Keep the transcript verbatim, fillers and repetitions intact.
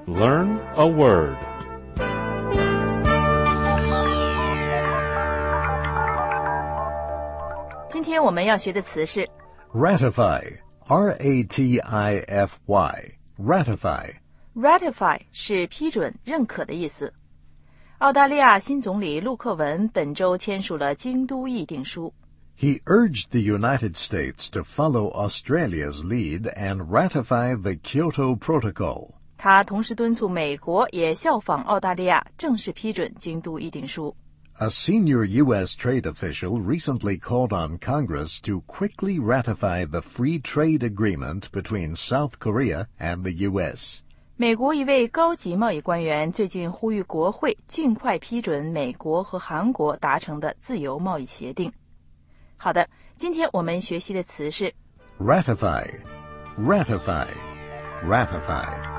Learn a word. 今天我们要学的词是 Ratify, R A T I F Y, ratify. ratify 是批准、认可的意思。澳大利亚新总理陆克文本周签署了京都议定书。 He urged the United States to follow Australia's lead and ratify the Kyoto Protocol. 他同时敦促美国也效仿澳大利亚，正式批准京都议定书。 A senior U S trade official recently called on Congress to quickly ratify the free trade agreement between South Korea and the U S. 美国一位高级贸易官员最近呼吁国会尽快批准美国和韩国达成的自由贸易协定。好的，今天我们学习的词是 Ratify, ratify, ratify.